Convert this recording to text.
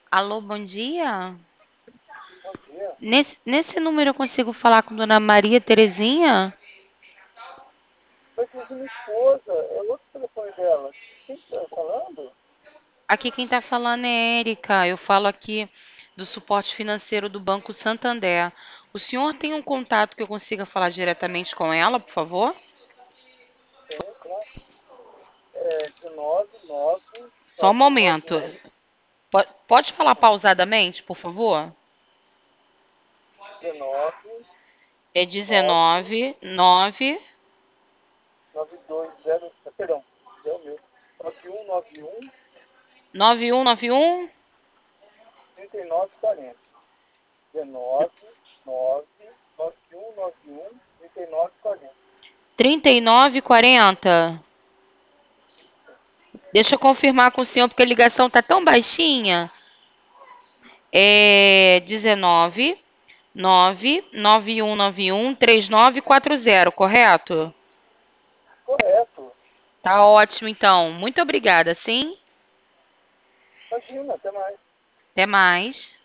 Alô, bom dia. Bom dia. Nesse número eu consigo falar com Dona Maria Terezinha? Foi de minha esposa, é outro telefone dela. Quem está falando? Aqui quem está falando é Érica. Eu falo aqui do suporte financeiro do Banco Santander. O senhor tem um contato que eu consiga falar diretamente com ela, por favor? Tem, claro. É 19 Só um momento. 991 Pode falar pausadamente, por favor? 19 É 9 19 9 9200. Perdão, é o meu. 9191 9191 3940. 19 9 9191 3940. 3940. Deixa eu confirmar com o senhor, porque a ligação está tão baixinha. É 19 99191 3940, correto? Correto. Tá ótimo, então. Muito obrigada, sim? Imagina, até mais. Até mais.